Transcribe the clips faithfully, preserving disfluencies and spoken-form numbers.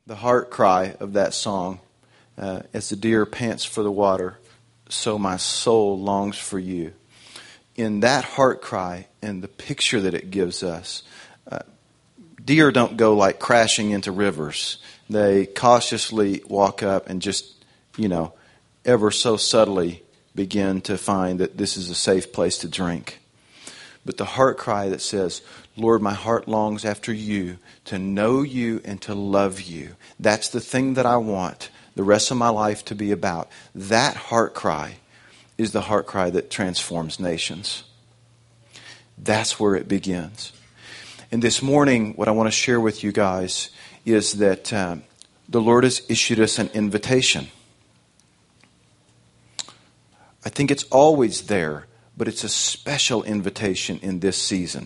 the heart cry of that song, uh, as the deer pants for the water, so my soul longs for you. In that heart cry and the picture that it gives us, uh, deer don't go like crashing into rivers. They cautiously walk up and just, you know, ever so subtly begin to find that this is a safe place to drink. But the heart cry that says, Lord, my heart longs after you, to know you and to love you. That's the thing that I want the rest of my life to be about. That heart cry is the heart cry that transforms nations. That's where it begins. And this morning, what I want to share with you guys is that um, the Lord has issued us an invitation. I think it's always there, but it's a special invitation in this season.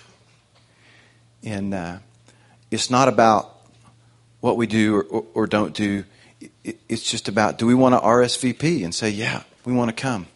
And uh, it's not about what we do or, or, or don't do. It, it's just about, do we want to R S V P and say, yeah, we want to come.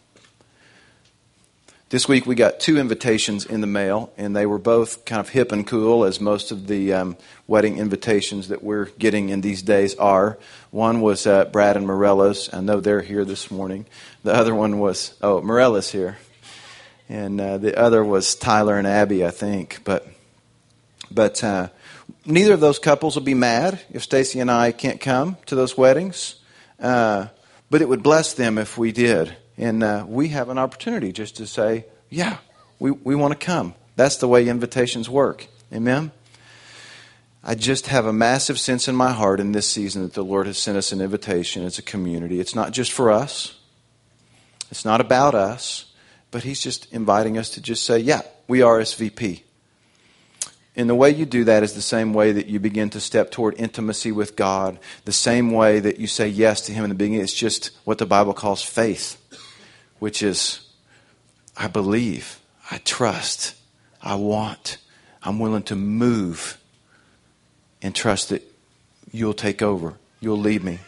This week we got two invitations in the mail, and they were both kind of hip and cool, as most of the um, wedding invitations that we're getting in these days are. One was uh, Brad and Morella's. I know they're here this morning. The other one was, oh, Morella's here. And uh, the other was Tyler and Abby, I think. But but uh, neither of those couples will be mad if Stacy and I can't come to those weddings. Uh, but it would bless them if we did. And uh, we have an opportunity just to say, yeah, we, we want to come. That's the way invitations work. Amen? I just have a massive sense in my heart in this season that the Lord has sent us an invitation as a community. It's not just for us. It's not about us. But He's just inviting us to just say, yeah, we R S V P. And the way you do that is the same way that you begin to step toward intimacy with God. The same way that you say yes to Him in the beginning. It's just what the Bible calls faith. Which is, I believe, I trust, I want, I'm willing to move and trust that you'll take over, you'll lead me.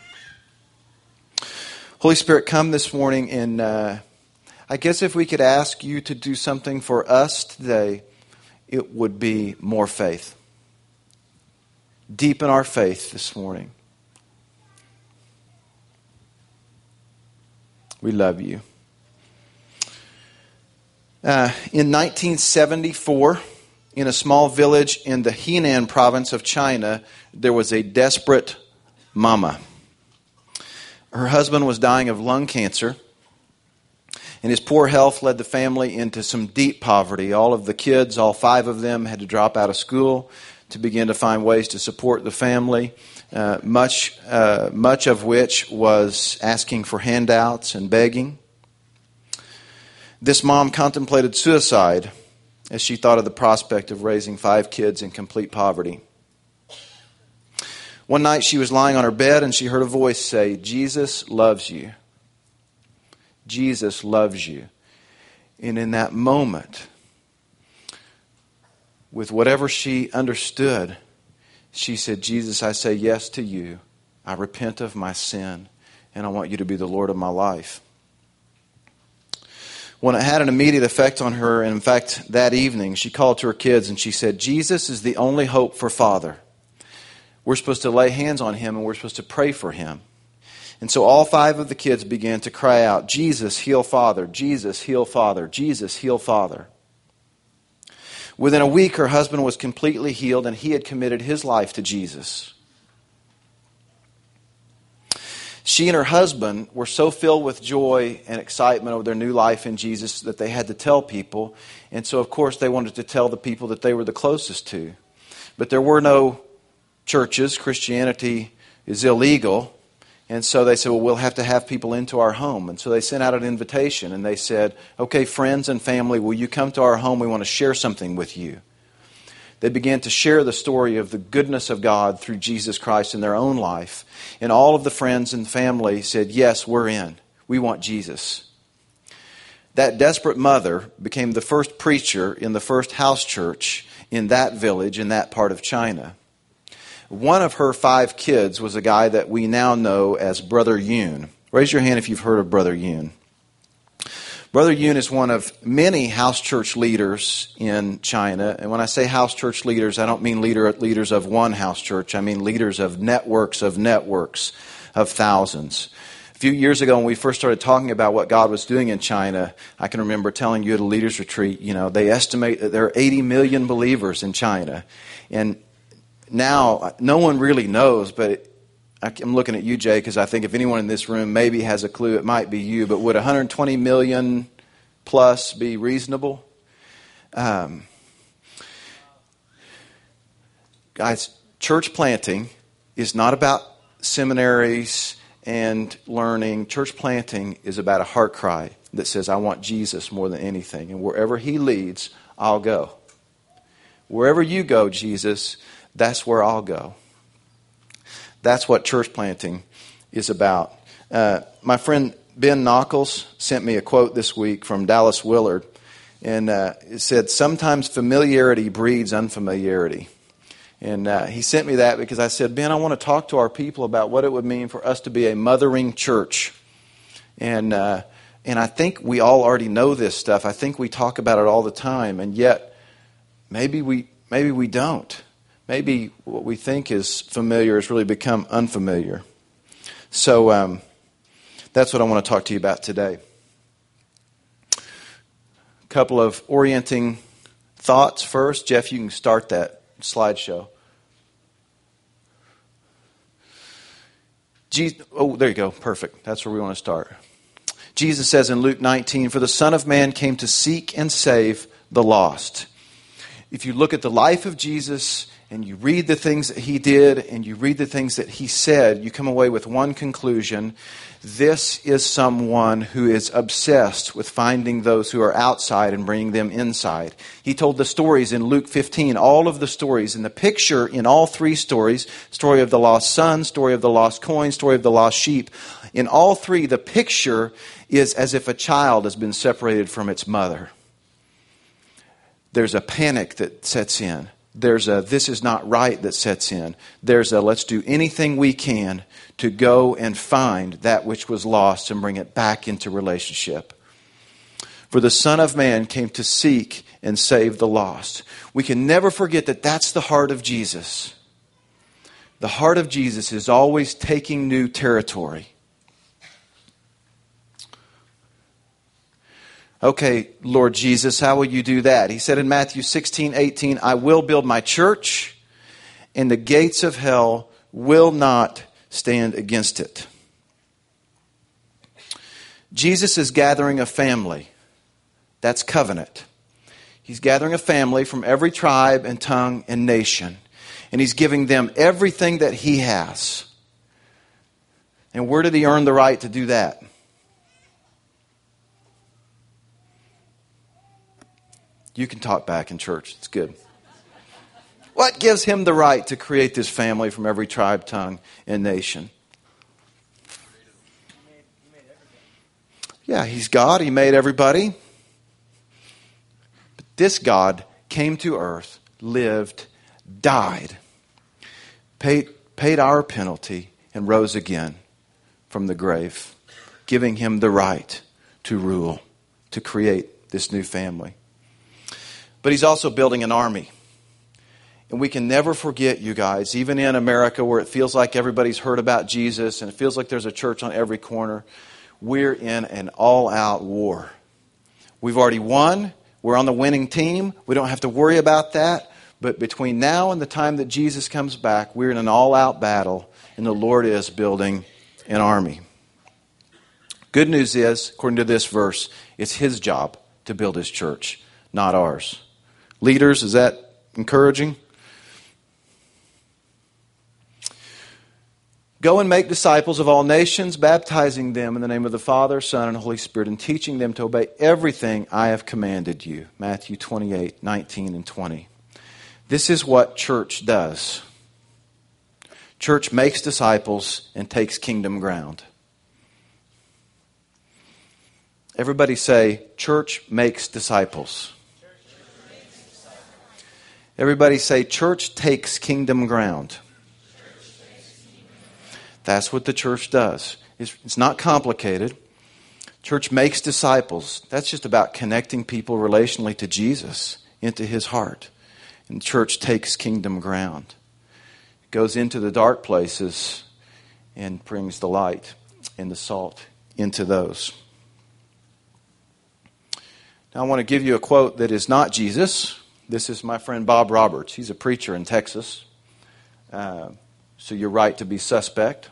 Holy Spirit, come this morning, and uh, I guess if we could ask you to do something for us today, it would be more faith. Deepen our faith this morning. We love you. Uh, in nineteen seventy-four, in a small village in the Henan province of China, there was a desperate mama. Her husband was dying of lung cancer, and his poor health led the family into some deep poverty. All of the kids, all five of them, had to drop out of school to begin to find ways to support the family, uh, much, uh, much of which was asking for handouts and begging. This mom contemplated suicide as she thought of the prospect of raising five kids in complete poverty. One night she was lying on her bed and she heard a voice say, Jesus loves you. Jesus loves you. And in that moment, with whatever she understood, she said, Jesus, I say yes to you. I repent of my sin, and I want you to be the Lord of my life. When it had an immediate effect on her, and in fact, that evening, she called to her kids and she said, Jesus is the only hope for Father. We're supposed to lay hands on Him and we're supposed to pray for Him. And so all five of the kids began to cry out, Jesus, heal Father. Jesus, heal Father. Jesus, heal Father. Within a week, her husband was completely healed and he had committed his life to Jesus. She and her husband were so filled with joy and excitement over their new life in Jesus that they had to tell people. And so, of course, they wanted to tell the people that they were the closest to. But there were no churches. Christianity is illegal. And so they said, well, we'll have to have people into our home. And so they sent out an invitation and they said, okay, friends and family, will you come to our home? We want to share something with you. They began to share the story of the goodness of God through Jesus Christ in their own life. And all of the friends and family said, yes, we're in. We want Jesus. That desperate mother became the first preacher in the first house church in that village, in that part of China. One of her five kids was a guy that we now know as Brother Yun. Raise your hand if you've heard of Brother Yun. Brother Yun is one of many house church leaders in China. And when I say house church leaders, I don't mean leader, leaders of one house church. I mean leaders of networks of networks of thousands. A few years ago when we first started talking about what God was doing in China, I can remember telling you at a leaders retreat, you know, they estimate that there are eighty million believers in China. And now no one really knows, but it, I'm looking at you, Jay, because I think if anyone in this room maybe has a clue, it might be you. But would one hundred twenty million plus be reasonable? Um, guys, church planting is not about seminaries and learning. Church planting is about a heart cry that says, I want Jesus more than anything. And wherever He leads, I'll go. Wherever you go, Jesus, that's where I'll go. That's what church planting is about. Uh, my friend Ben Nockels sent me a quote this week from Dallas Willard. And uh, it said, sometimes familiarity breeds unfamiliarity. And uh, he sent me that because I said, Ben, I want to talk to our people about what it would mean for us to be a mothering church. And uh, and I think we all already know this stuff. I think we talk about it all the time. And yet, maybe we maybe we don't. Maybe what we think is familiar has really become unfamiliar. So um, that's what I want to talk to you about today. A couple of orienting thoughts first. Jeff, you can start that slideshow. Jesus, oh, there you go. Perfect. That's where we want to start. Jesus says in Luke nineteen, for the Son of Man came to seek and save the lost. If you look at the life of Jesus and you read the things that He did and you read the things that He said, you come away with one conclusion. This is someone who is obsessed with finding those who are outside and bringing them inside. He told the stories in Luke fifteen, all of the stories. And the picture in all three stories, story of the lost son, story of the lost coin, story of the lost sheep. In all three, the picture is as if a child has been separated from its mother. There's a panic that sets in. There's a this is not right that sets in. There's a let's do anything we can to go and find that which was lost and bring it back into relationship. For the Son of Man came to seek and save the lost. We can never forget that that's the heart of Jesus. The heart of Jesus is always taking new territory. Okay, Lord Jesus, how will you do that? He said in Matthew sixteen eighteen, I will build my church, and the gates of hell will not stand against it. Jesus is gathering a family. That's covenant. He's gathering a family from every tribe and tongue and nation. And He's giving them everything that He has. And where did He earn the right to do that? You can talk back in church. It's good. What gives Him the right to create this family from every tribe, tongue, and nation? Yeah, He's God. He made everybody. But this God came to earth, lived, died, paid, paid our penalty, and rose again from the grave, giving Him the right to rule, to create this new family. But He's also building an army. And we can never forget, you guys, even in America where it feels like everybody's heard about Jesus and it feels like there's a church on every corner, we're in an all-out war. We've already won. We're on the winning team. We don't have to worry about that. But between now and the time that Jesus comes back, we're in an all-out battle, and the Lord is building an army. Good news is, according to this verse, it's His job to build His church, not ours. Leaders, is that encouraging? Go and make disciples of all nations, baptizing them in the name of the Father, Son, and Holy Spirit, and teaching them to obey everything I have commanded you. Matthew twenty-eight, nineteen, and twenty. This is what church does. Church makes disciples and takes kingdom ground. Everybody say, church makes disciples. Everybody say, church takes kingdom ground. That's what the church does. It's, it's not complicated. Church makes disciples. That's just about connecting people relationally to Jesus, into his heart. And church takes kingdom ground. It goes into the dark places and brings the light and the salt into those. Now I want to give you a quote that is not Jesus. This is my friend Bob Roberts. He's a preacher in Texas. Uh, so you're right to be suspect.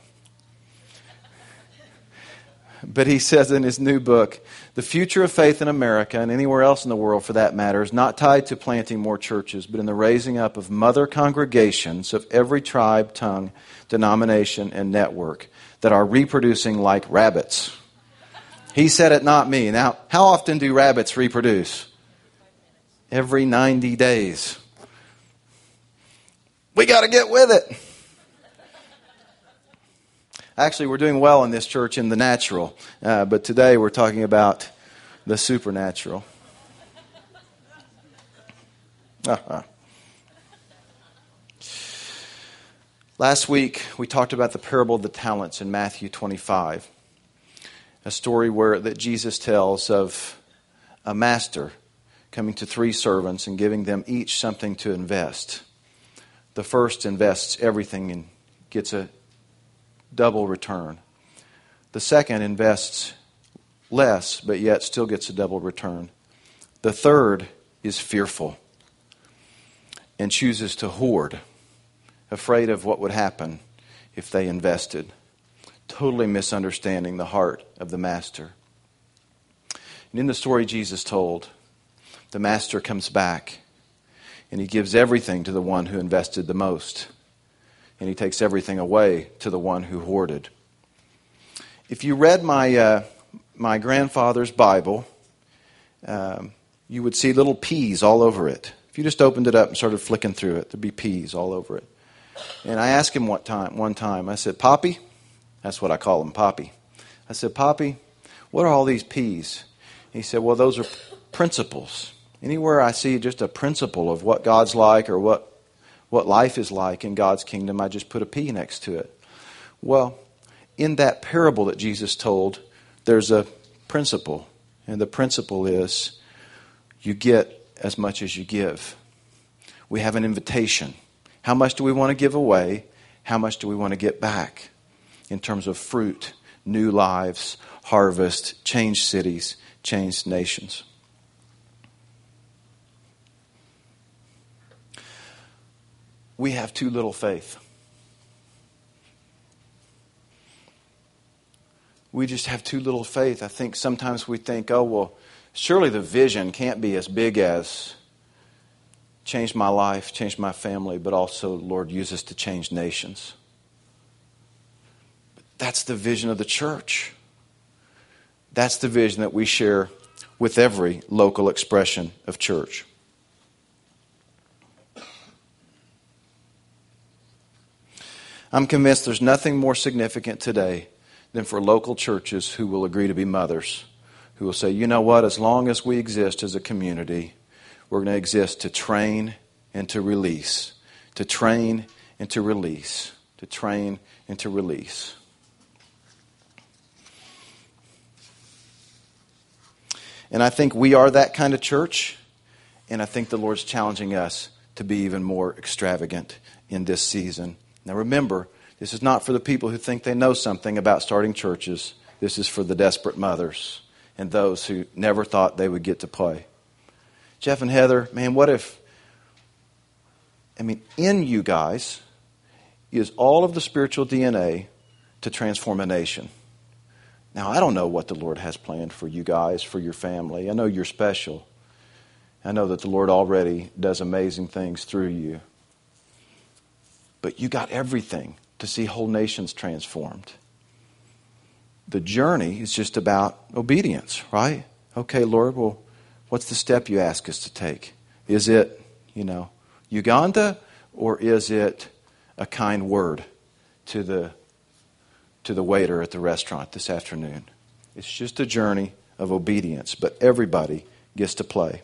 But he says in his new book, the future of faith in America, and anywhere else in the world for that matter, is not tied to planting more churches, but in the raising up of mother congregations of every tribe, tongue, denomination, and network that are reproducing like rabbits. He said it, not me. Now, how often do rabbits reproduce? Every ninety days. We got to get with it. Actually, we're doing well in this church in the natural, uh, but today we're talking about the supernatural. Uh-huh. Last week, we talked about the parable of the talents in Matthew twenty-five, a story where that Jesus tells of a master coming to three servants and giving them each something to invest. The first invests everything and gets a double return. The second invests less, but yet still gets a double return. The third is fearful and chooses to hoard, afraid of what would happen if they invested, totally misunderstanding the heart of the master. And in the story Jesus told, the master comes back and he gives everything to the one who invested the most. And he takes everything away to the one who hoarded. If you read my uh, my grandfather's Bible, um, you would see little peas all over it. If you just opened it up and started flicking through it, there'd be peas all over it. And I asked him one time, one time, I said, Poppy, that's what I call him, Poppy. I said, Poppy, what are all these peas? He said, well, those are principles. Anywhere I see just a principle of what God's like or what what life is like in God's kingdom, I just put a P next to it. Well, in that parable that Jesus told, there's a principle. And the principle is you get as much as you give. We have an invitation. How much do we want to give away? How much do we want to get back? In terms of fruit, new lives, harvest, changed cities, changed nations. We have too little faith. We just have too little faith. I think sometimes we think, oh, well, surely the vision can't be as big as change my life, change my family, but also, Lord, use us to change nations. That's the vision of the church. That's the vision that we share with every local expression of church. I'm convinced there's nothing more significant today than for local churches who will agree to be mothers, who will say, you know what, as long as we exist as a community, we're going to exist to train and to release, to train and to release, to train and to release. And I think we are that kind of church, and I think the Lord's challenging us to be even more extravagant in this season. Now remember, this is not for the people who think they know something about starting churches. This is for the desperate mothers and those who never thought they would get to play. Jeff and Heather, man, what if, I mean, in you guys is all of the spiritual D N A to transform a nation. Now, I don't know what the Lord has planned for you guys, for your family. I know you're special. I know that the Lord already does amazing things through you. But you got everything to see whole nations transformed. The journey is just about obedience, right? Okay, Lord, well, what's the step you ask us to take? Is it, you know, Uganda, or is it a kind word to the to the waiter at the restaurant this afternoon? It's just a journey of obedience, but everybody gets to play.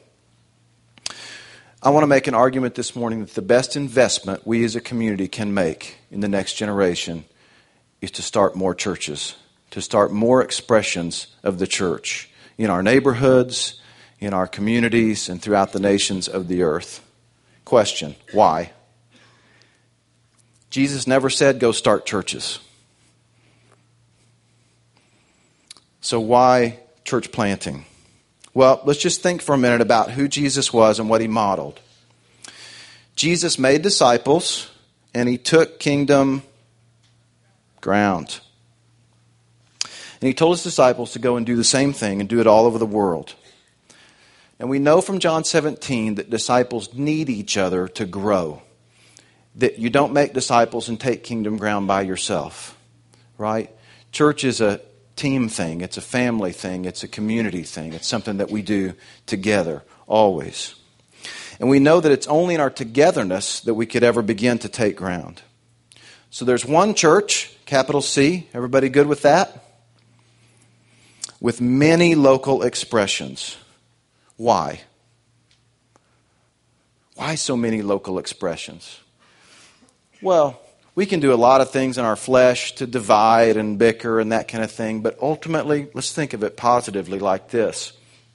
I want to make an argument this morning that the best investment we as a community can make in the next generation is to start more churches to start more expressions of the church in our neighborhoods, in our communities, and throughout the nations of the earth. Question, why? Jesus never said, go start churches. So why church planting? Well, let's just think for a minute about who Jesus was and what he modeled. Jesus made disciples, and he took kingdom ground. And he told his disciples to go and do the same thing and do it all over the world. And we know from John seventeen that disciples need each other to grow. That you don't make disciples and take kingdom ground by yourself, right? Church is a team thing. It's a family thing. It's a community thing. It's something that we do together, always. And we know that it's only in our togetherness that we could ever begin to take ground. So there's one church, capital C. Everybody good with that? With many local expressions. Why? Why so many local expressions? Well, we can do a lot of things in our flesh to divide and bicker and that kind of thing, but ultimately, let's think of it positively like this.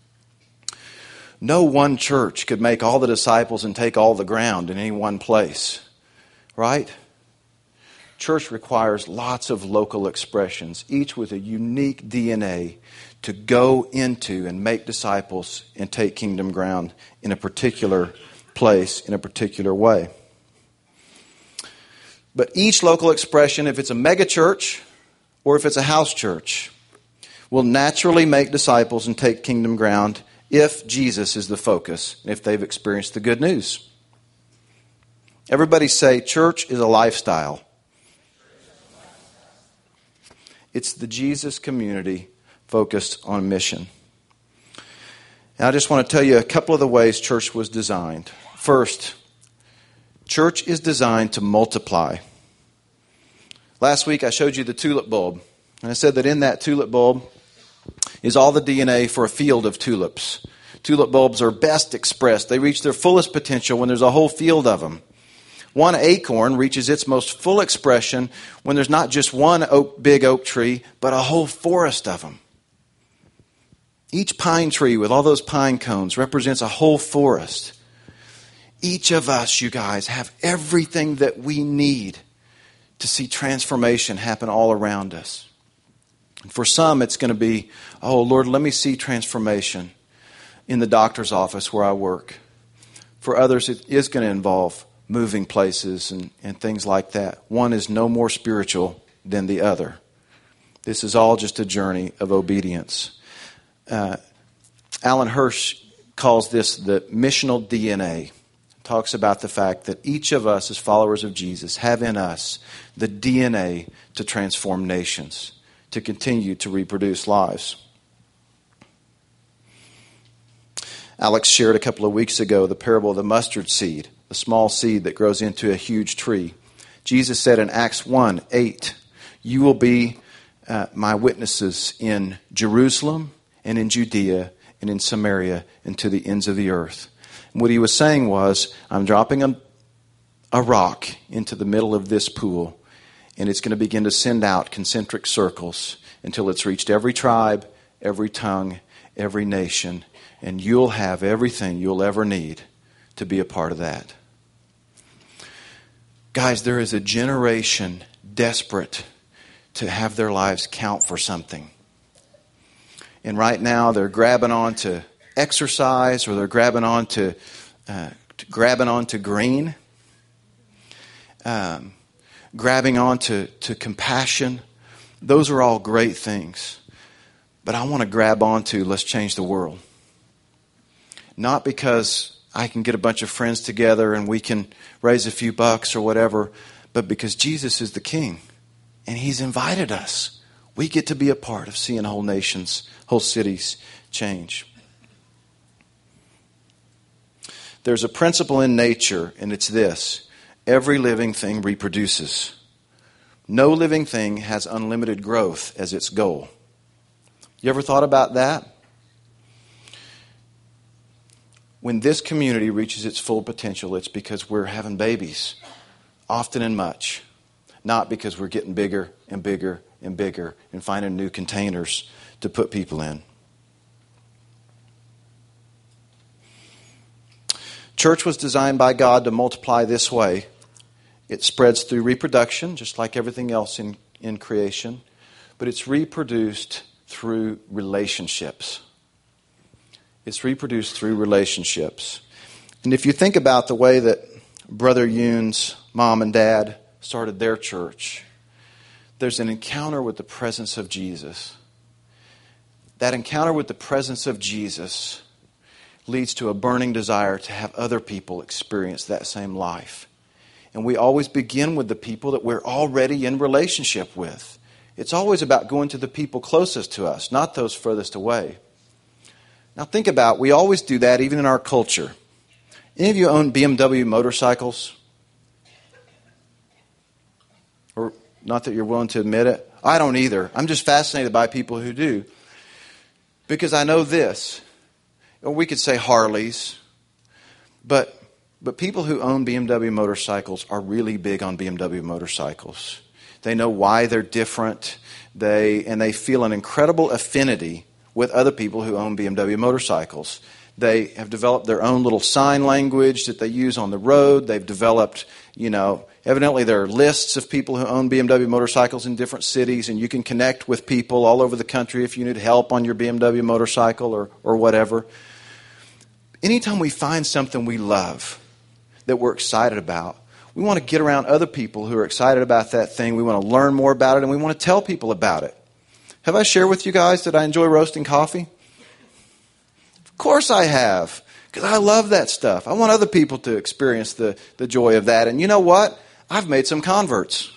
No one church could make all the disciples and take all the ground in any one place, right? Church requires lots of local expressions, each with a unique D N A to go into and make disciples and take kingdom ground in a particular place, in a particular way. But each local expression, if it's a mega church or if it's a house church, will naturally make disciples and take kingdom ground if Jesus is the focus, if they've experienced the good news. Everybody say, church is a lifestyle. It's the Jesus community focused on mission. And I just want to tell you a couple of the ways church was designed. First, church is designed to multiply. Last week I showed you the tulip bulb. And I said that in that tulip bulb is all the D N A for a field of tulips. Tulip bulbs are best expressed. They reach their fullest potential when there's a whole field of them. One acorn reaches its most full expression when there's not just one oak, big oak tree, but a whole forest of them. Each pine tree with all those pine cones represents a whole forest. Each of us, you guys, have everything that we need to see transformation happen all around us. For some, it's going to be, oh, Lord, let me see transformation in the doctor's office where I work. For others, it is going to involve moving places and, and things like that. One is no more spiritual than the other. This is all just a journey of obedience. Uh, Alan Hirsch calls this the missional D N A. Talks about the fact that each of us as followers of Jesus have in us the D N A to transform nations, to continue to reproduce lives. Alex shared a couple of weeks ago the parable of the mustard seed, the small seed that grows into a huge tree. Jesus said in Acts one eight, you will be uh, my witnesses in Jerusalem and in Judea and in Samaria and to the ends of the earth. And what he was saying was, I'm dropping a, a rock into the middle of this pool, and it's going to begin to send out concentric circles until it's reached every tribe, every tongue, every nation, and you'll have everything you'll ever need to be a part of that. Guys, there is a generation desperate to have their lives count for something. And right now they're grabbing on to exercise, or they're grabbing on to, uh, to grabbing on to green, um, grabbing on to, to compassion. Those are all great things. But I want to grab onto, let's change the world. Not because I can get a bunch of friends together and we can raise a few bucks or whatever, but because Jesus is the King and He's invited us. We get to be a part of seeing whole nations, whole cities change. There's a principle in nature, and it's this. Every living thing reproduces. No living thing has unlimited growth as its goal. You ever thought about that? When this community reaches its full potential, it's because we're having babies, often and much. not because we're getting bigger and bigger and bigger and finding new containers to put people in. Church was designed by God to multiply this way. It spreads through reproduction, just like everything else in, in creation, but it's reproduced through relationships. It's reproduced through relationships. And if you think about the way that Brother Yoon's mom and dad started their church, there's an encounter with the presence of Jesus. That encounter with the presence of Jesus leads to a burning desire to have other people experience that same life. And we always begin with the people that we're already in relationship with. It's always about going to the people closest to us, not those furthest away. Now think about, we always do that even in our culture. Any of you own B M W motorcycles? Or not that you're willing to admit it? I don't either. I'm just fascinated by people who do. Because I know this. Or we could say Harleys. But but people who own B M W motorcycles are really big on B M W motorcycles. They know why they're different. They and they feel an incredible affinity with other people who own B M W motorcycles. They have developed their own little sign language that they use on the road. They've developed, you know, evidently there are lists of people who own B M W motorcycles in different cities, and you can connect with people all over the country if you need help on your B M W motorcycle or, or whatever. Anytime we find something we love that we're excited about, we want to get around other people who are excited about that thing. We want to learn more about it, and we want to tell people about it. Have I shared with you guys that I enjoy roasting coffee? Of course I have, because I love that stuff. I want other people to experience the, the joy of that. And you know what? I've made some converts.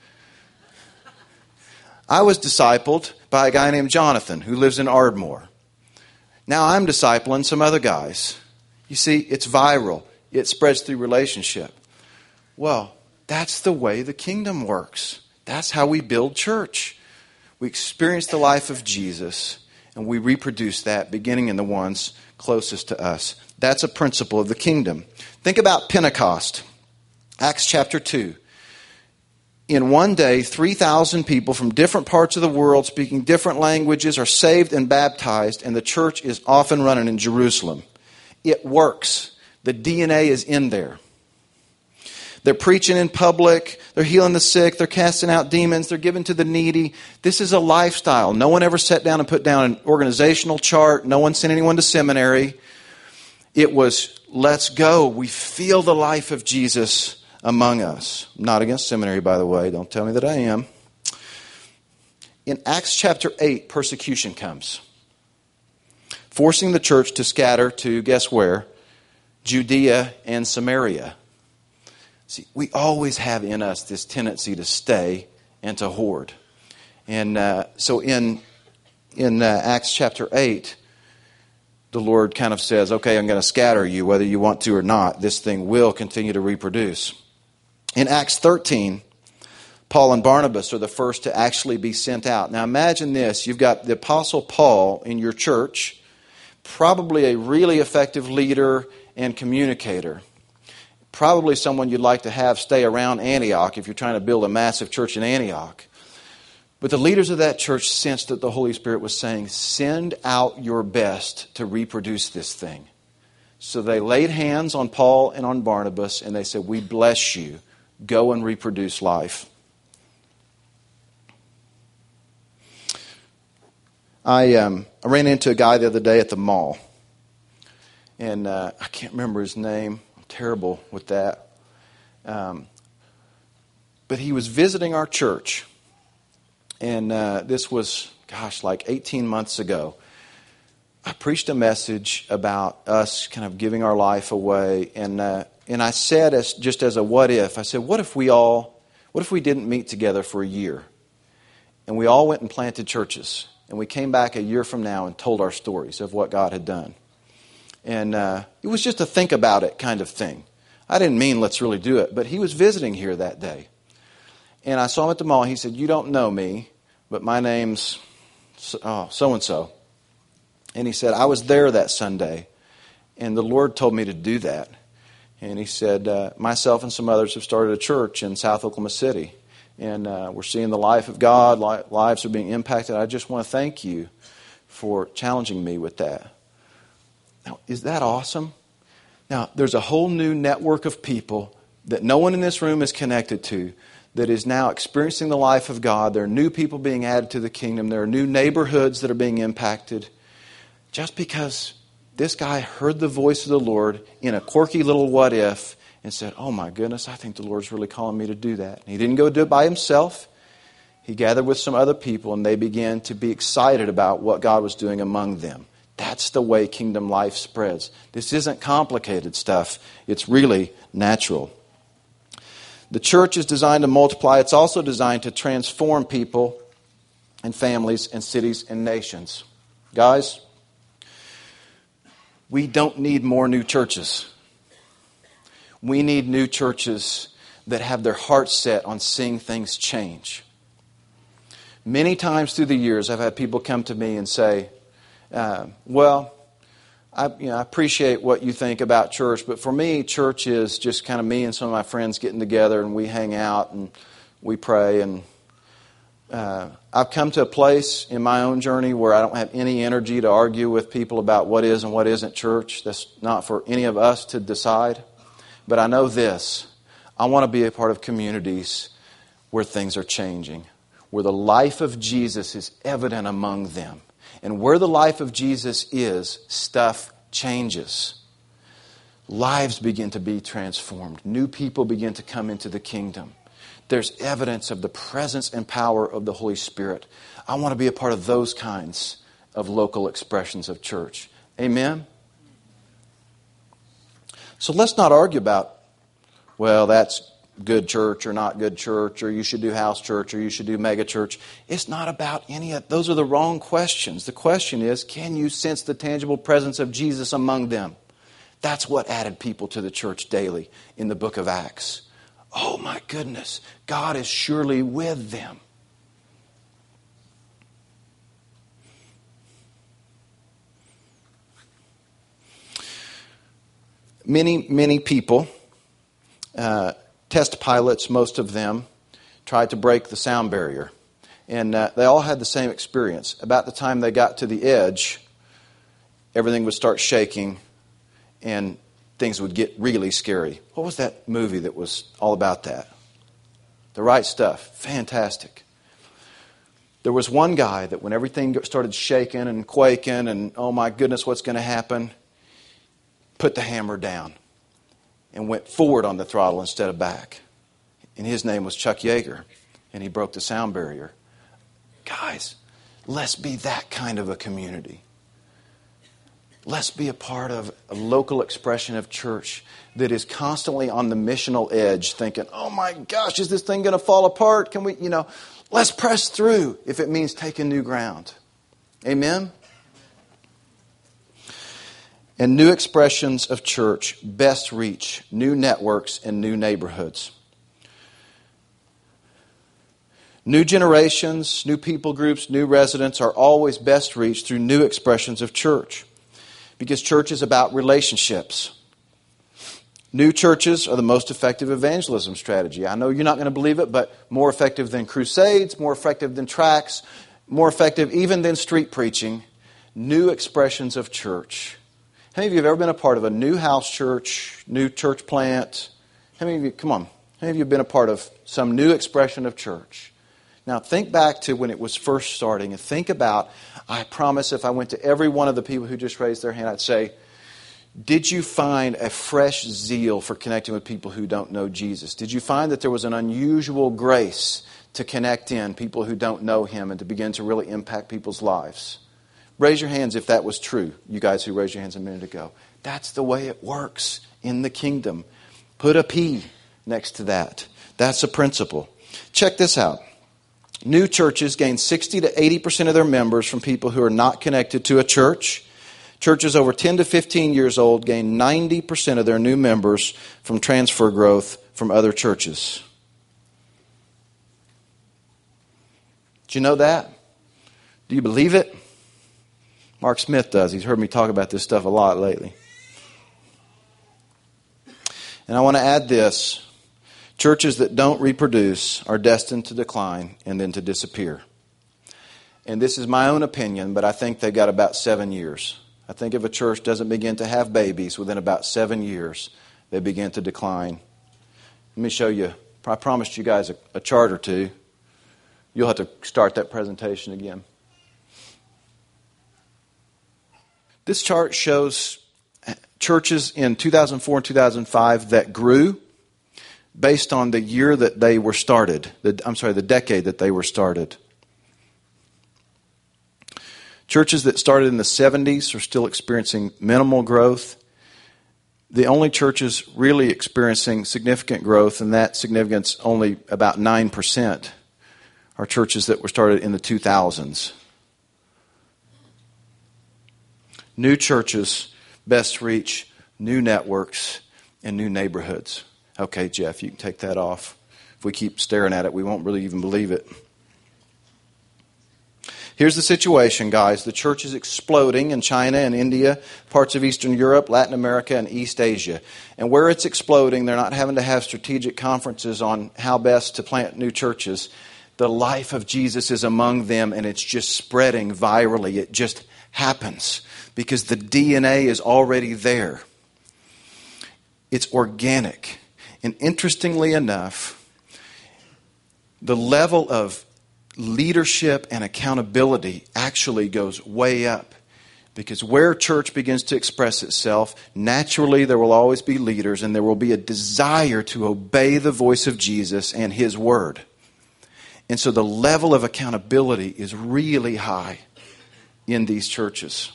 I was discipled by a guy named Jonathan who lives in Ardmore. Now I'm discipling some other guys. You see, it's viral. It spreads through relationship. Well, that's the way the kingdom works. That's how we build church. We experience the life of Jesus, and we reproduce that, beginning in the ones closest to us. That's a principle of the kingdom. Think about Pentecost, Acts chapter two. In one day, three thousand people from different parts of the world speaking different languages are saved and baptized, and the church is off and running in Jerusalem. It works. The D N A is in there. They're preaching in public. They're healing the sick. They're casting out demons. They're giving to the needy. This is a lifestyle. No one ever sat down and put down an organizational chart. No one sent anyone to seminary. It was, let's go. We feel the life of Jesus among us. I'm not against seminary, by the way. Don't tell me that I am. In Acts chapter eight, persecution comes, forcing the church to scatter to, guess where? Judea and Samaria. See, we always have in us this tendency to stay and to hoard. And uh, so in in uh, Acts chapter eight, the Lord kind of says, okay, I'm going to scatter you whether you want to or not. This thing will continue to reproduce. In Acts thirteen, Paul and Barnabas are the first to actually be sent out. Now imagine this. You've got the Apostle Paul in your church, probably a really effective leader and communicator. Probably someone you'd like to have stay around Antioch if you're trying to build a massive church in Antioch. But the leaders of that church sensed that the Holy Spirit was saying, send out your best to reproduce this thing. So they laid hands on Paul and on Barnabas, and they said, we bless you. Go and reproduce life. I, um, I ran into a guy the other day at the mall. And uh, I can't remember his name. Terrible with that. Um, but he was visiting our church. And uh, this was, gosh, like eighteen months ago. I preached a message about us kind of giving our life away. And uh, and I said, as just as a what if, I said, what if we all, what if we didn't meet together for a year? And we all went and planted churches. And we came back a year from now and told our stories of what God had done. And uh, it was just a think about it kind of thing. I didn't mean let's really do it, but he was visiting here that day. And I saw him at the mall. He said, you don't know me, but my name's oh, so-and-so. And he said, I was there that Sunday, and the Lord told me to do that. And he said, uh, myself and some others have started a church in South Oklahoma City. And uh, we're seeing the life of God. Li- lives are being impacted. I just want to thank you for challenging me with that. Now, is that awesome? Now, there's a whole new network of people that no one in this room is connected to that is now experiencing the life of God. There are new people being added to the kingdom. There are new neighborhoods that are being impacted. Just because this guy heard the voice of the Lord in a quirky little what if and said, oh my goodness, I think the Lord's really calling me to do that. And he didn't go do it by himself. He gathered with some other people and they began to be excited about what God was doing among them. That's the way kingdom life spreads. This isn't complicated stuff. It's really natural. The church is designed to multiply. It's also designed to transform people and families and cities and nations. Guys, we don't need more new churches. We need new churches that have their hearts set on seeing things change. Many times through the years, I've had people come to me and say, uh, well, I, you know, I appreciate what you think about church, but for me, church is just kind of me and some of my friends getting together and we hang out and we pray. And uh, I've come to a place in my own journey where I don't have any energy to argue with people about what is and what isn't church. That's not for any of us to decide. But I know this. I want to be a part of communities where things are changing, where the life of Jesus is evident among them. And where the life of Jesus is, stuff changes. Lives begin to be transformed. New people begin to come into the kingdom. There's evidence of the presence and power of the Holy Spirit. I want to be a part of those kinds of local expressions of church. Amen? So let's not argue about, well, that's good church or not good church, or you should do house church or you should do mega church. It's not about any of those. Are the wrong questions. The question is, can you sense the tangible presence of Jesus among them? That's what added people to the church daily in the book of Acts. Oh my goodness, God is surely with them. Many, many people, uh, test pilots, most of them, tried to break the sound barrier. And uh, they all had the same experience. About the time they got to the edge, everything would start shaking and things would get really scary. What was that movie that was all about that? The Right Stuff. Fantastic. There was one guy that when everything started shaking and quaking and, oh my goodness, what's going to happen, put the hammer down and went forward on the throttle instead of back. And his name was Chuck Yeager. And he broke the sound barrier. Guys, let's be that kind of a community. Let's be a part of a local expression of church that is constantly on the missional edge thinking, oh my gosh, is this thing going to fall apart? Can we, you know, let's press through if it means taking new ground. Amen? And new expressions of church best reach new networks and new neighborhoods. New generations, new people groups, new residents are always best reached through new expressions of church. Because church is about relationships. New churches are the most effective evangelism strategy. I know you're not going to believe it, but more effective than crusades, more effective than tracts, more effective even than street preaching. New expressions of church. How many of you have ever been a part of a new house church, new church plant? How many of you, come on, how many of you have been a part of some new expression of church? Now think back to when it was first starting and think about, I promise if I went to every one of the people who just raised their hand, I'd say, did you find a fresh zeal for connecting with people who don't know Jesus? Did you find that there was an unusual grace to connect in people who don't know Him and to begin to really impact people's lives? Raise your hands if that was true, you guys who raised your hands a minute ago. That's the way it works in the kingdom. Put a P next to that. That's a principle. Check this out. New churches gain sixty to eighty percent of their members from people who are not connected to a church. Churches over ten to fifteen years old gain ninety percent of their new members from transfer growth from other churches. Do you know that? Do you believe it? Mark Smith does. He's heard me talk about this stuff a lot lately. And I want to add this. Churches that don't reproduce are destined to decline and then to disappear. And this is my own opinion, but I think they've got about seven years. I think if a church doesn't begin to have babies within about seven years, they begin to decline. Let me show you. I promised you guys a, a chart or two. You'll have to start that presentation again. This chart shows churches in two thousand four and two thousand five that grew based on the year that they were started. The, I'm sorry, the decade that they were started. Churches that started in the seventies are still experiencing minimal growth. The only churches really experiencing significant growth, and that significance only about nine percent, are churches that were started in the two thousands. New churches best reach new networks and new neighborhoods. Okay, Jeff, you can take that off. If we keep staring at it, we won't really even believe it. Here's the situation, guys. The church is exploding in China and India, parts of Eastern Europe, Latin America, and East Asia. And where it's exploding, they're not having to have strategic conferences on how best to plant new churches. The life of Jesus is among them, and it's just spreading virally. It just happens because the D N A is already there. It's organic. And interestingly enough, the level of leadership and accountability actually goes way up. Because where church begins to express itself, naturally there will always be leaders, and there will be a desire to obey the voice of Jesus and His Word. And so the level of accountability is really high in these churches.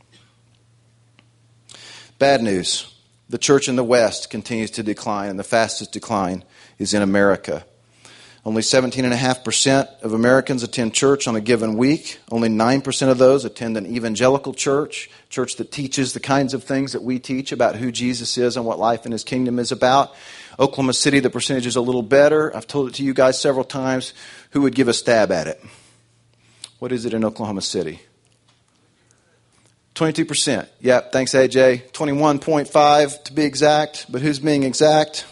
Bad news. The church in the West continues to decline, and the fastest decline is in America. Only seventeen point five percent of Americans attend church on a given week. Only nine percent of those attend an evangelical church, church that teaches the kinds of things that we teach about who Jesus is and what life in His kingdom is about. Oklahoma City, the percentage is a little better. I've told it to you guys several times. Who would give a stab at it? What is it in Oklahoma City? twenty-two percent. Yep, thanks, A J. twenty-one point five to be exact, but who's being exact?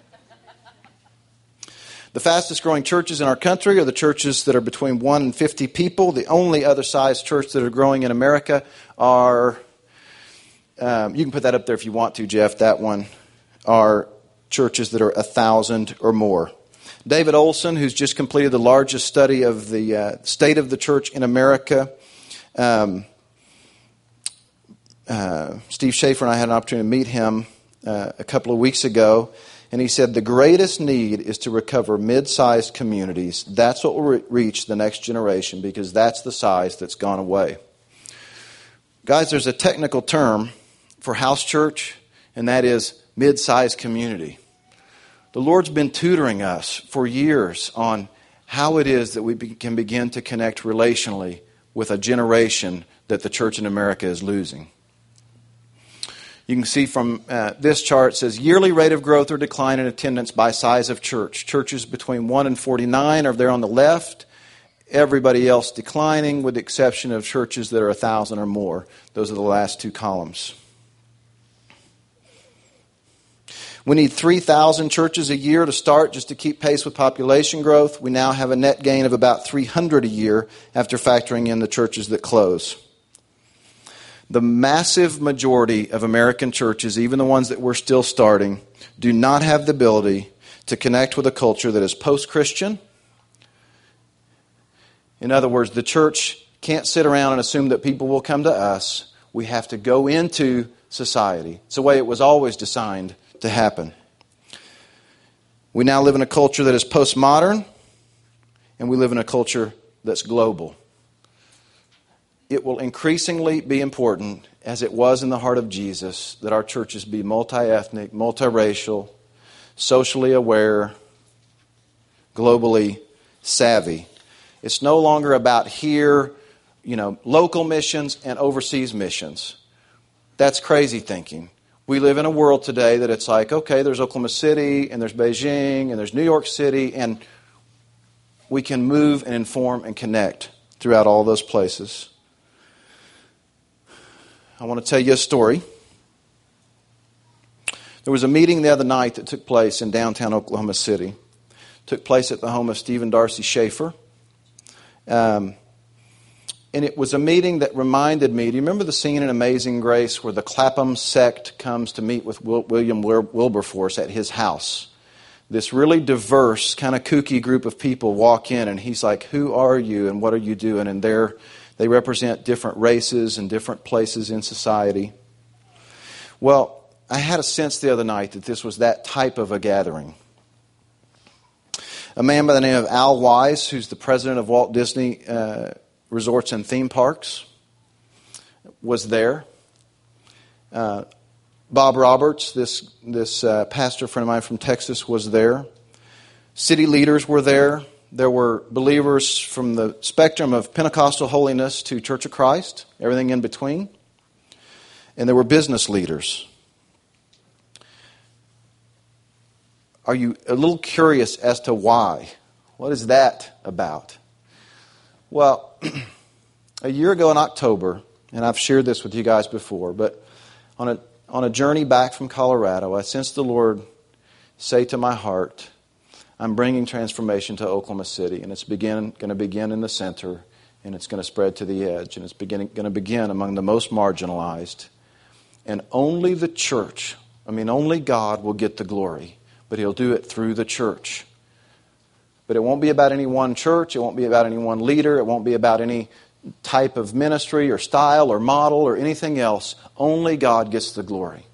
The fastest growing churches in our country are the churches that are between one and fifty people. The only other size church that are growing in America are, um, you can put that up there if you want to, Jeff, that one, are churches that are a thousand or more. David Olson, who's just completed the largest study of the uh, state of the church in America, um, uh, Steve Schaefer and I had an opportunity to meet him uh, a couple of weeks ago. And he said the greatest need is to recover mid-sized communities. That's what will re- reach the next generation, because that's the size that's gone away. Guys, there's a technical term for house church, and that is mid-sized community. The Lord's been tutoring us for years on how it is that we be- can begin to connect relationally with a generation that the church in America is losing. You can see from uh, this chart, it says yearly rate of growth or decline in attendance by size of church. Churches between one and forty-nine are there on the left. Everybody else declining, with the exception of churches that are one thousand or more. Those are the last two columns. We need three thousand churches a year to start just to keep pace with population growth. We now have a net gain of about three hundred a year after factoring in the churches that close. The massive majority of American churches, even the ones that we're still starting, do not have the ability to connect with a culture that is post-Christian. In other words, the church can't sit around and assume that people will come to us. We have to go into society. It's the way it was always designed to happen. We now live in a culture that is postmodern, and we live in a culture that's global. It will increasingly be important, as it was in the heart of Jesus, that our churches be multi-ethnic, multiracial, socially aware, globally savvy. It's no longer about here, you know, local missions and overseas missions. That's crazy thinking. We live in a world today that it's like, okay, there's Oklahoma City, and there's Beijing, and there's New York City, and we can move and inform and connect throughout all those places. I want to tell you a story. There was a meeting the other night that took place in downtown Oklahoma City. It took place at the home of Stephen Darcy Schaefer. Um, and it was a meeting that reminded me, do you remember the scene in Amazing Grace where the Clapham sect comes to meet with Wil- William Wilberforce at his house? This really diverse, kind of kooky group of people walk in, and he's like, who are you and what are you doing? And they're, they represent different races and different places in society. Well, I had a sense the other night that this was that type of a gathering. A man by the name of Al Wise, who's the president of Walt Disney uh, Resorts and Theme Parks, was there. Uh, Bob Roberts, this this uh, pastor friend of mine from Texas, was there. City leaders were there. There were believers from the spectrum of Pentecostal holiness to Church of Christ, everything in between. And there were business leaders. Are you a little curious as to why? What is that about? Well, a year ago in October, and I've shared this with you guys before, but on a on a journey back from Colorado, I sensed the Lord say to my heart, I'm bringing transformation to Oklahoma City, and it's begin, going to begin in the center, and it's going to spread to the edge, and it's beginning, going to begin among the most marginalized. And only the church, I mean, only God will get the glory, but He'll do it through the church. But it won't be about any one church, it won't be about any one leader, it won't be about any type of ministry or style or model or anything else. Only God gets the glory.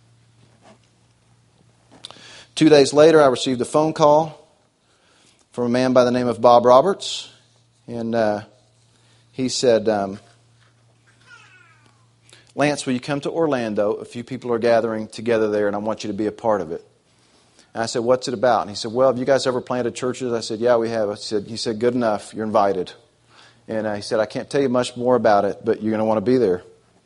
Two days later, I received a phone call from a man by the name of Bob Roberts. And uh, he said, um, Lance, will you come to Orlando? A few people are gathering together there, and I want you to be a part of it. And I said, what's it about? And he said, well, have you guys ever planted churches? I said, yeah, we have. I said, he said, good enough. You're invited. And uh, he said, I can't tell you much more about it, but you're going to want to be there.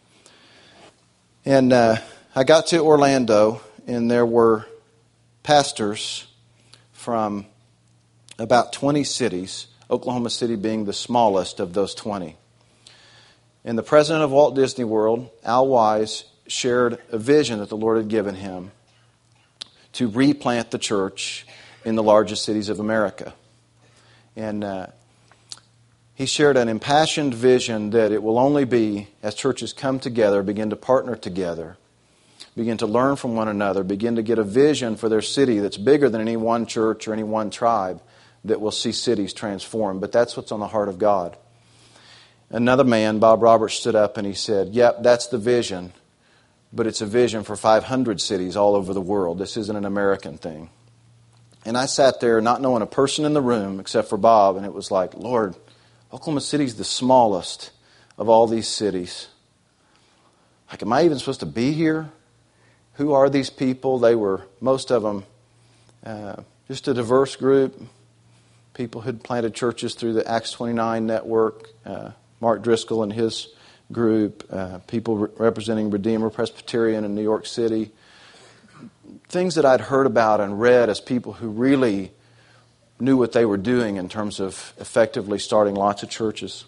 And uh, I got to Orlando, and there were pastors from about twenty cities, Oklahoma City being the smallest of those twenty. And the president of Walt Disney World, Al Wise, shared a vision that the Lord had given him to replant the church in the largest cities of America. And uh, he shared an impassioned vision that it will only be as churches come together, begin to partner together, begin to learn from one another, begin to get a vision for their city that's bigger than any one church or any one tribe, that will see cities transformed. But that's what's on the heart of God. Another man, Bob Roberts, stood up and he said, yep, that's the vision, but it's a vision for five hundred cities all over the world. This isn't an American thing. And I sat there not knowing a person in the room except for Bob, and it was like, Lord, Oklahoma City's the smallest of all these cities. Like, am I even supposed to be here? Who are these people? They were, most of them, uh, just a diverse group. People who'd planted churches through the Acts twenty-nine network. Uh, Mark Driscoll and his group. Uh, people re- representing Redeemer Presbyterian in New York City. Things that I'd heard about and read as people who really knew what they were doing in terms of effectively starting lots of churches.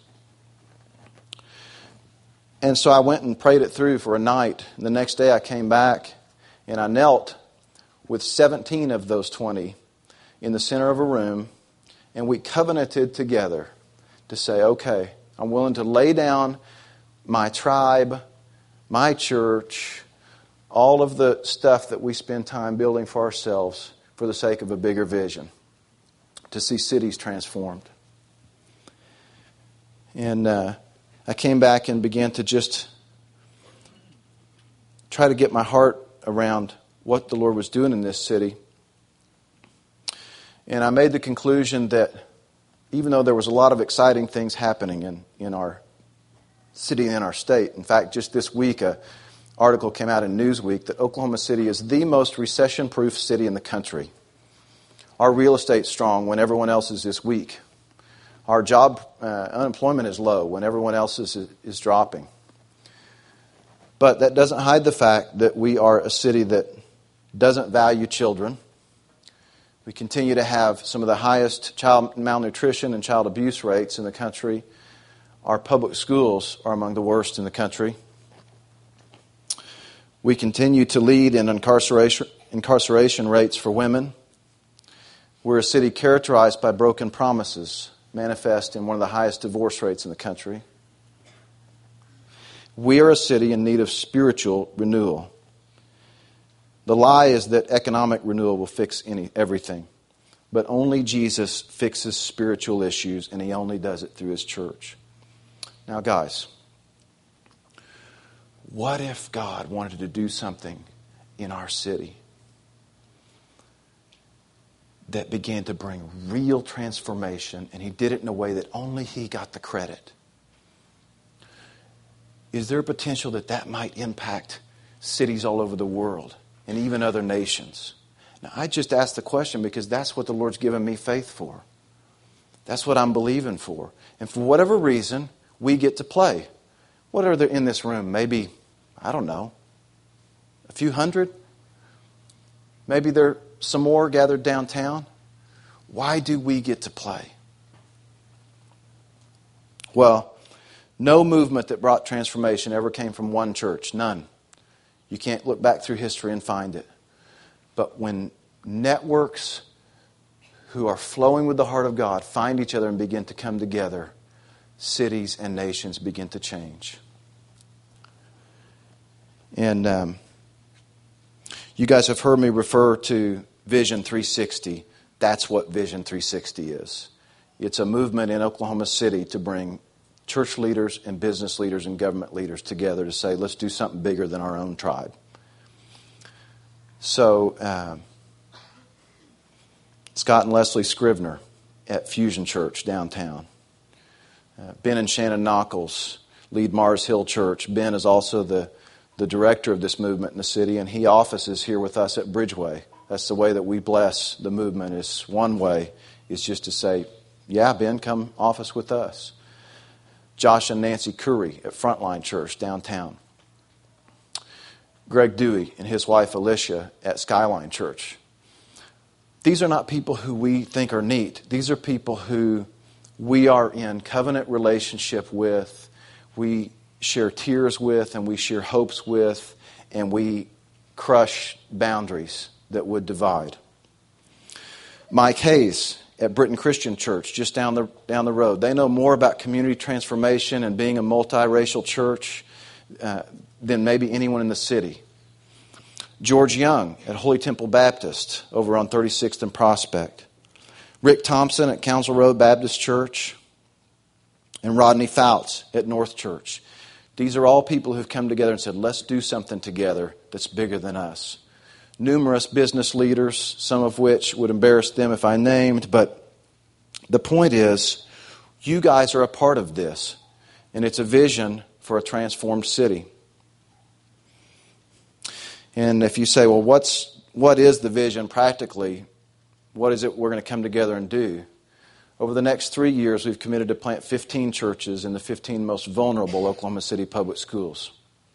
And so I went and prayed it through for a night. And the next day I came back and I knelt with seventeen of those twenty in the center of a room, and we covenanted together to say, okay, I'm willing to lay down my tribe, my church, all of the stuff that we spend time building for ourselves for the sake of a bigger vision, to see cities transformed. And uh, I came back and began to just try to get my heart around what the Lord was doing in this city. And I made the conclusion that even though there was a lot of exciting things happening in, in our city and in our state, in fact, just this week, an article came out in Newsweek that Oklahoma City is the most recession-proof city in the country. Our real estate's strong when everyone else is this weak. Our job uh, unemployment is low when everyone else is, is dropping. But that doesn't hide the fact that we are a city that doesn't value children. We continue to have some of the highest child malnutrition and child abuse rates in the country. Our public schools are among the worst in the country. We continue to lead in incarceration, incarceration rates for women. We're a city characterized by broken promises, manifest in one of the highest divorce rates in the country. We are a city in need of spiritual renewal. The lie is that economic renewal will fix any everything. But only Jesus fixes spiritual issues, and He only does it through His church. Now, guys, what if God wanted to do something in our city that began to bring real transformation, and He did it in a way that only He got the credit? Is there a potential that that might impact cities all over the world and even other nations? Now, I just asked the question because that's what the Lord's given me faith for. That's what I'm believing for. And for whatever reason, we get to play. What are there in this room? Maybe, I don't know, a few hundred? Maybe there are some more gathered downtown. Why do we get to play? Well, no movement that brought transformation ever came from one church. None. You can't look back through history and find it. But when networks who are flowing with the heart of God find each other and begin to come together, cities and nations begin to change. And um, you guys have heard me refer to Vision three sixty. That's what Vision three sixty is. It's a movement in Oklahoma City to bring church leaders and business leaders and government leaders together to say, let's do something bigger than our own tribe. So, um, Scott and Leslie Scrivener at Fusion Church downtown. Uh, Ben and Shannon Nockels lead Mars Hill Church. Ben is also the, the director of this movement in the city, and he offices here with us at Bridgeway. That's the way that we bless the movement. Is one way is just to say, yeah, Ben, come office with us. Josh and Nancy Curry at Frontline Church downtown. Greg Dewey and his wife Alicia at Skyline Church. These are not people who we think are neat. These are people who we are in covenant relationship with, we share tears with, and we share hopes with, and we crush boundaries that would divide. Mike Hayes at Britain Christian Church, just down the down the road. They know more about community transformation and being a multiracial church uh, than maybe anyone in the city. George Young at Holy Temple Baptist over on thirty-sixth and Prospect. Rick Thompson at Council Road Baptist Church. And Rodney Fouts at North Church. These are all people who've come together and said, let's do something together that's bigger than us. Numerous business leaders, some of which would embarrass them if I named, but the point is, you guys are a part of this, and it's a vision for a transformed city. And if you say, well, what's what is the vision practically? What is it we're going to come together and do? Over the next three years, we've committed to plant fifteen churches in the fifteen most vulnerable Oklahoma City public schools.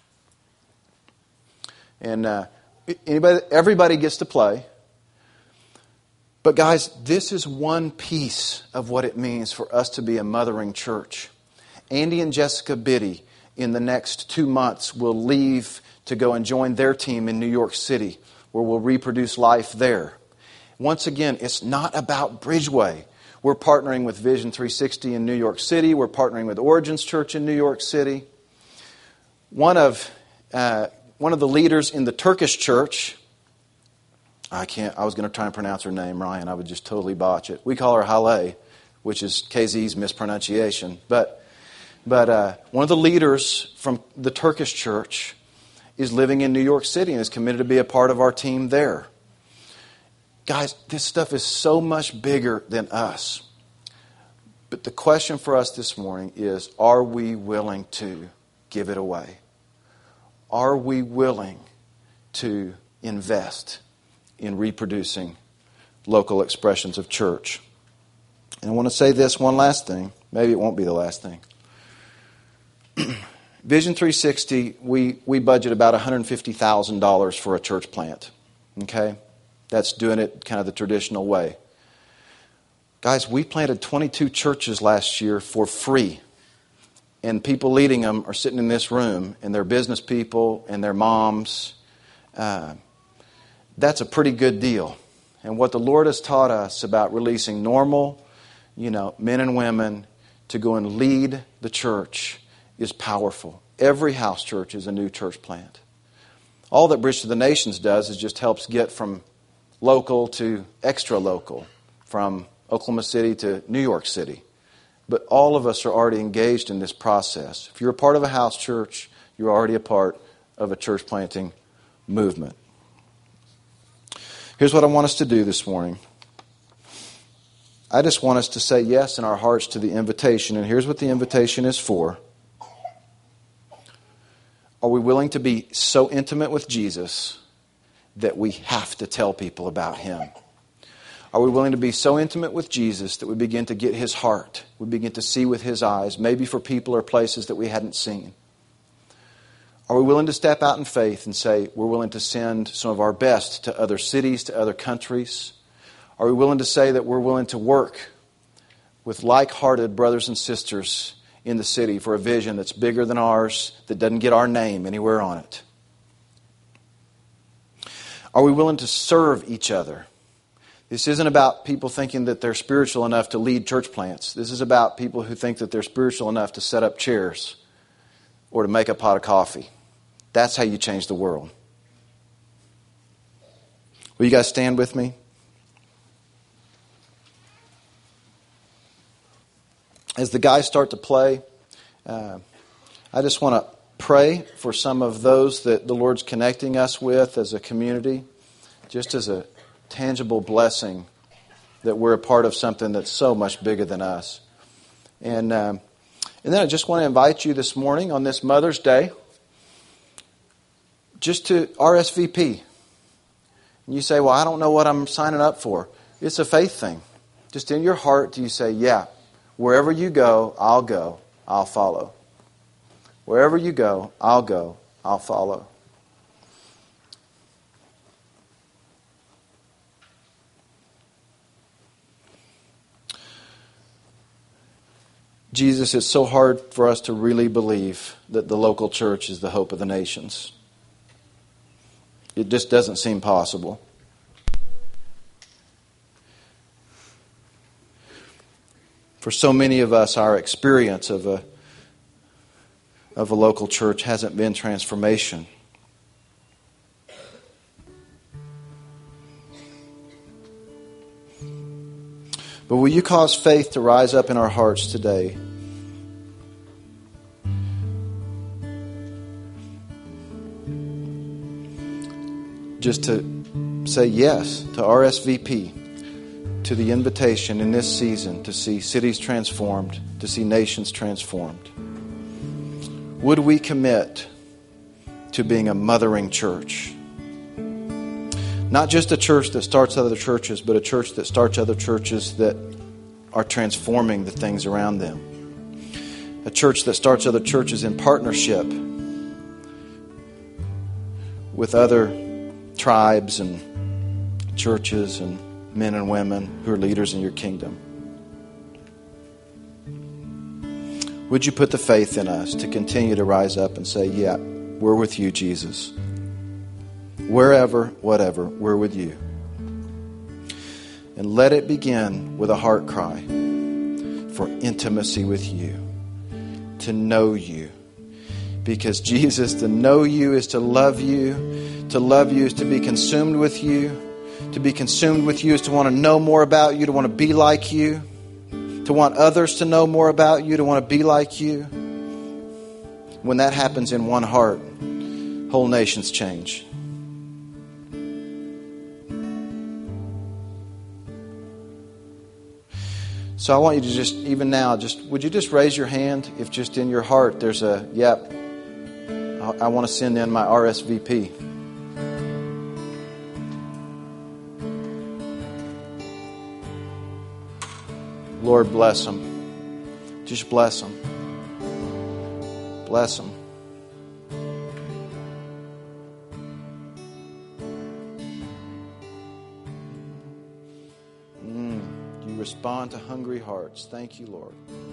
And uh, Anybody, everybody gets to play. But guys, this is one piece of what it means for us to be a mothering church. Andy and Jessica Biddy in the next two months will leave to go and join their team in New York City, where we'll reproduce life there. Once again, it's not about Bridgeway. We're partnering with Vision three sixty in New York City. We're partnering with Origins Church in New York City. One of... Uh, One of the leaders in the Turkish church, I can't, I was going to try and pronounce her name, Ryan. I would just totally botch it. We call her Hale, which is K Z's mispronunciation. But, but uh, one of the leaders from the Turkish church is living in New York City and is committed to be a part of our team there. Guys, this stuff is so much bigger than us. But the question for us this morning is, are we willing to give it away? Are we willing to invest in reproducing local expressions of church? And I want to say this one last thing. Maybe it won't be the last thing. Vision three sixty, we, we budget about one hundred fifty thousand dollars for a church plant. Okay? That's doing it kind of the traditional way. Guys, we planted twenty-two churches last year for free. And people leading them are sitting in this room, and they're business people, and they're moms, uh, that's a pretty good deal. And what the Lord has taught us about releasing normal, you know, men and women to go and lead the church is powerful. Every house church is a new church plant. All that Bridge to the Nations does is just helps get from local to extra local, from Oklahoma City to New York City. But all of us are already engaged in this process. If you're a part of a house church, you're already a part of a church planting movement. Here's what I want us to do this morning. I just want us to say yes in our hearts to the invitation. And here's what the invitation is for. Are we willing to be so intimate with Jesus that we have to tell people about Him? Are we willing to be so intimate with Jesus that we begin to get His heart? We begin to see with His eyes, maybe for people or places that we hadn't seen. Are we willing to step out in faith and say we're willing to send some of our best to other cities, to other countries? Are we willing to say that we're willing to work with like-hearted brothers and sisters in the city for a vision that's bigger than ours, that doesn't get our name anywhere on it? Are we willing to serve each other? This isn't about people thinking that they're spiritual enough to lead church plants. This is about people who think that they're spiritual enough to set up chairs or to make a pot of coffee. That's how you change the world. Will you guys stand with me? As the guys start to play, uh, I just want to pray for some of those that the Lord's connecting us with as a community, just as a tangible blessing that we're a part of something that's so much bigger than us. And, um, and then I just want to invite you this morning on this Mother's Day just to R S V P. And you say, well, I don't know what I'm signing up for. It's a faith thing. Just in your heart, do you say, yeah, wherever you go, I'll go, I'll follow. Wherever you go, I'll go, I'll follow. Jesus, it's so hard for us to really believe that the local church is the hope of the nations. It just doesn't seem possible. For so many of us, our experience of a of a local church hasn't been transformation. But will you cause faith to rise up in our hearts today? Just to say yes to R S V P, to the invitation in this season to see cities transformed, to see nations transformed. Would we commit to being a mothering church? Not just a church that starts other churches, but a church that starts other churches that are transforming the things around them. A church that starts other churches in partnership with other tribes and churches and men and women who are leaders in your kingdom. Would you put the faith in us to continue to rise up and say, yeah, we're with you, Jesus. Wherever, whatever, we're with you. And let it begin with a heart cry for intimacy with you, to know you. Because Jesus, to know you is to love you. To love you is to be consumed with you. To be consumed with you is to want to know more about you, to want to be like you. To want others to know more about you, to want to be like you. When that happens in one heart, whole nations change. So I want you to just, even now, just would you just raise your hand if just in your heart there's a, yep, I, I want to send in my R S V P. Lord, bless them. Just bless them. Bless them. Mm, you respond to hungry hearts. Thank you, Lord.